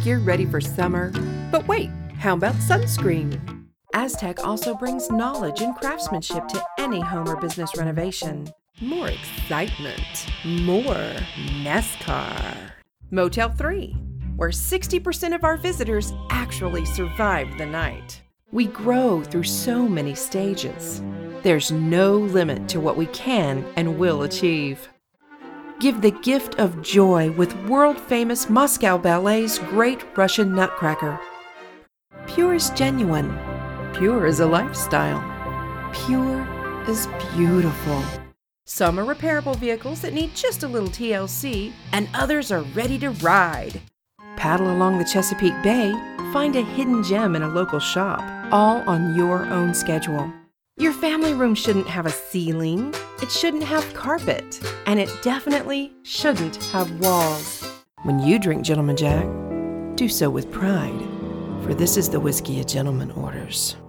like you're ready for summer. But wait, how about sunscreen? Aztec also brings knowledge and craftsmanship to any home or business renovation. More excitement. More NASCAR. Motel 3, where 60% of our visitors actually survived the night. We grow through so many stages. There's no limit to what we can and will achieve. Give the gift of joy with world-famous Moscow Ballet's Great Russian Nutcracker. Pure is genuine. Pure is a lifestyle. Pure is beautiful. Some are repairable vehicles that need just a little TLC, and others are ready to ride. Paddle along the Chesapeake Bay, find a hidden gem in a local shop, all on your own schedule. Your family room shouldn't have a ceiling, it shouldn't have carpet, and it definitely shouldn't have walls. When you drink Gentleman Jack, do so with pride, for this is the whiskey a gentleman orders.